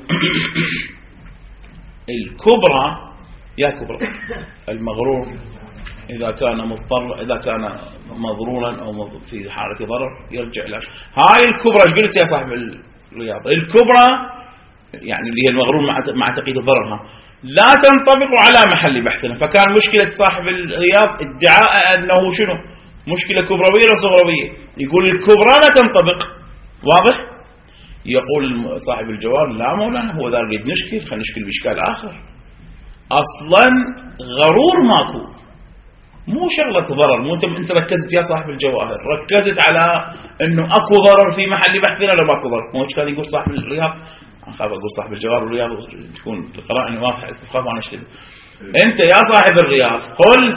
A: الكبرى يا كبرى المغرور إذا كان مضطر إذا كان مضرورا أو في حالة ضرر يرجع إلى هاي الكبرى. إيش قلت يا صاحب الرياض؟ الكبرى يعني اللي هي المغرور مع مع تقييد ضررها لا تنطبق على محل بحثنا. فكان مشكلة صاحب الرياض ادعاء أنه شنو؟ مشكلة كبروية ولا صغروية؟ يقول الكبرى لا تنطبق. واضح؟ يقول صاحب الجواب لا مولانا هو ذا نريد نشكل، خلينا نشكل بإشكال آخر. أصلا غرور ماكو، مو شغلة ضرر. مو انت ركزت يا صاحب الجواهر ركزت على انه اكو ضرر في محل بحثنا ولا ماكو ضرر. مو كان يقول صاحب الرياض، اخاف اقول صاحب الجواهر والرياض تكون قراءة واضحة، اخاف انا اشتبه. انت يا صاحب الرياض قلت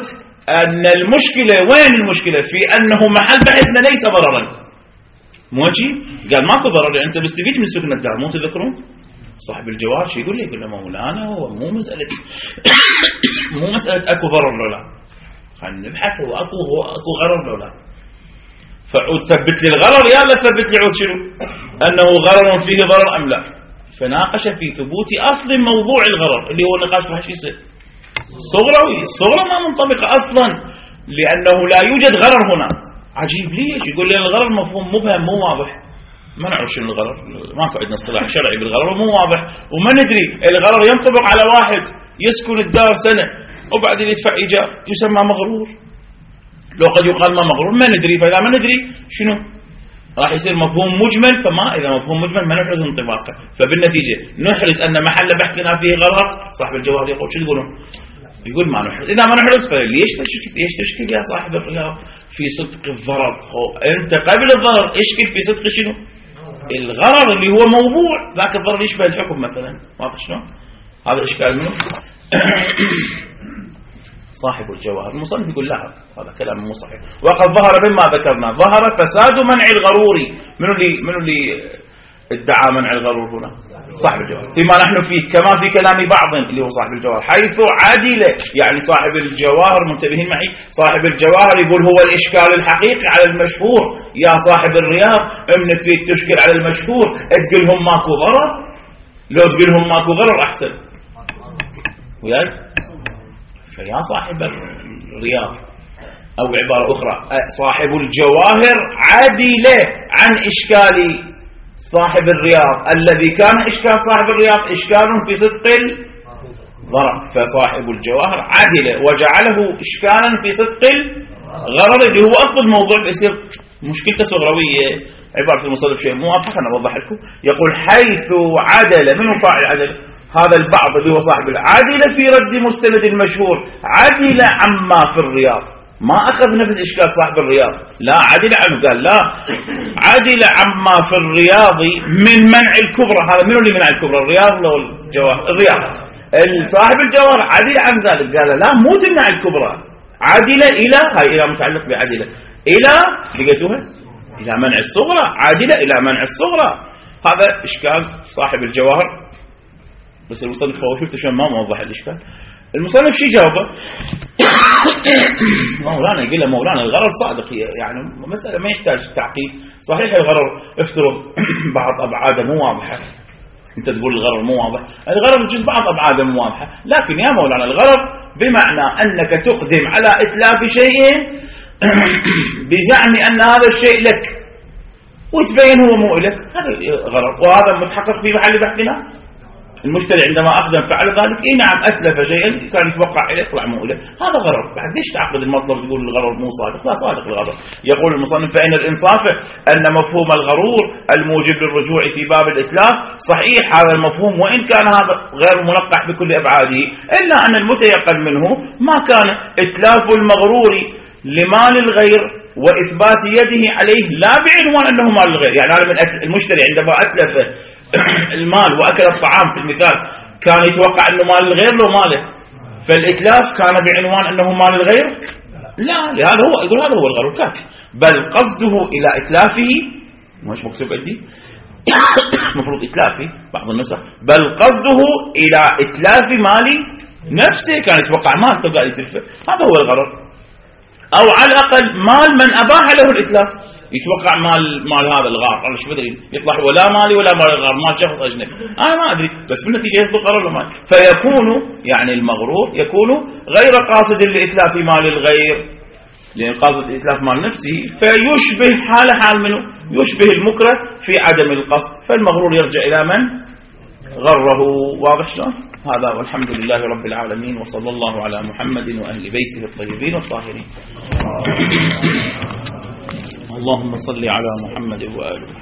A: أن المشكلة وين المشكلة؟ في أنه محل بحثنا ليس ضررا. موجي قال ماكو ضرر، أنت مستفيد من سكن الدار. مو تذكرون صاحب الجواب شو يقول لي؟ يقول له مولانا هو مو مسألة مو مسألة أكو ضرر لو لا، خلينا نبحث هو أكو هو أكو غرر لو لا. فعود ثبت لي الغرر، يا لا ثبت لي عود شنو؟ أنه غرر فيه ضرر أم لا. فناقش في ثبوت أصل موضوع الغرر اللي هو النقاش راح يصير صغروي. الصغرى ما منطبقة أصلا لأنه لا يوجد غرر هنا. عجيب ليش؟ يقول لي الغرر مفهوم مبهم مو واضح، ما نعرف شنو الغرر، ماكو عندنا اصطلاح شرعي بالغرر مو واضح، وما ندري الغرر ينطبق على واحد يسكن الدار سنة وبعدين يدفع إيجار يسمى مغرور، لو قد يقال ما مغرور ما ندري. فإذا ما ندري شنو راح يصير مفهوم مجمل، فما إذا مفهوم مجمل ما نحرز انطباقه، فبالنتيجة نحرز أن محل بحثنا فيه غرر. صاحب الجواب يقول شو تقولون؟ يقول ما نحرز. إذا ما نحرز فليش تشكل ليش تشكل يا صاحب الرياض في صدق الضرر؟ أنت قبل الضرر اشكل في صدق شنو؟ الغرر اللي هو موضوع ذاك الضرر يشبه الحكم مثلا. واضح شلون؟ هذا إشكال منه. صاحب الجواهر المصنف يقول لا هذا كلام مو صحيح، وقد ظهر مما ذكرنا ظهر فساد منع الغرور. من اللي من اللي ادعى منع الغرور هنا؟ صاحب الجواهر، فيما نحن فيه كما في كلام بعض اللي هو صاحب الجواهر، حيث عدل. يعني صاحب الجواهر منتبهين معي، صاحب الجواهر يقول هو الإشكال الحقيقي على المشهور. يا صاحب الرياض من تريد تشكل على المشهور تقولهم ماكو ضرر، لو تقولهم ماكو ضرر أحسن. وياي فيا صاحب الرياض أو عبارة أخرى صاحب الجواهر عدل عن إشكال صاحب الرياض الذي كان إشكال صاحب الرياض إشكال في صدق الضرر، فصاحب الجواهر عدل وجعله إشكالا في صدق الغرر اللي هو أصل الموضوع. بيصير مشكلته صغروية. عبارة المصنف شيء مو واضح، أنا أوضح لكم. يقول حيث عدل، منو فاعل عدل؟ هذا البعض اللي هو صاحب العدل في رد مستند المشهور، عدل عما في الرياض، ما أخذ نفس إشكال صاحب الرياض، لا عدل عنه، قال لا عدل عما في الرياض من منع الكبرى. هذا منو اللي منع الكبرى؟ الرياض لو الجواهر؟ الرياض. صاحب الجواهر عدل عن ذلك، قال لا مو تمنع الكبرى، عدل إلى، هاي إلى متعلق بعدل إلى، لقيتوها إلى منع الصغرى، عدل إلى منع الصغرى. هذا إشكال صاحب الجواهر. بس المصنف هو شفت شلون ما موضح الإشكال. المصنف شي جاوبه؟ مولانا يقول له مولانا الغرر صادق، يعني مسألة ما يحتاج تعقيد. صحيح الغرر افترض بعض أبعاده مو واضحة، أنت تقول الغرر مو واضح، الغرر جزء بعض أبعاده مو واضحة، لكن يا مولانا الغرر بمعنى أنك تقدم على إتلاف شيء بزعم أن هذا الشيء لك وتبين هو مو لك، هذا غرر، وهذا متحقق في محل بحثنا. المشتري عندما أقدم فعل ذلك إيه نعم أتلف شيئا كان يتوقع إليه يطلع مو له، هذا غرر. بعد ليش تعقد المطلب تقول الغرر مو صادق؟ لا صادق الغرر. يقول المصنف فإن الإنصاف أن مفهوم الغرور الموجب للرجوع في باب الإتلاف صحيح هذا المفهوم، وإن كان هذا غير ملقح بكل أبعاده، إلا أن المتيقن منه ما كان إتلاف المغرور لمال الغير وإثبات يده عليه لا بعنوان أنه مال الغير. يعني هذا من المشتري عندما أتلف المال وأكل الطعام في المثال كان يتوقع أنه مال الغير لو ماله، فالإتلاف كان بعنوان أنه مال الغير؟ لا، لهذا هو يقول هذا هو الغرور كافي، بل قصده إلى إتلافه، مش مكتوب عندي مفروض إتلافه بعض النسخ، بل قصده إلى إتلاف مال نفسه، كان يتوقع مال تقال يتلفه، هذا هو الغرر. أو على الأقل مال من أباح له الإتلاف، يتوقع مال مال هذا الغار، أنا شو بدري يطلع ولا مالي ولا مال الغار، مال شخص أجنبي، أنا ما أدري، بس بالنتيجة يصدق غرر ولا مال، فيكون يعني المغرور يكون غير قاصد لإتلاف مال الغير، لأن قاصد إتلاف مال نفسه، فيشبه حال حال منه، يشبه المكره في عدم القصد، فالمغرور يرجع إلى من غره. واضح شلون؟ هذا والحمد لله رب العالمين، وصلى الله على محمد وأهل بيته الطيبين الطاهرين. اللهم صل على محمد وآله.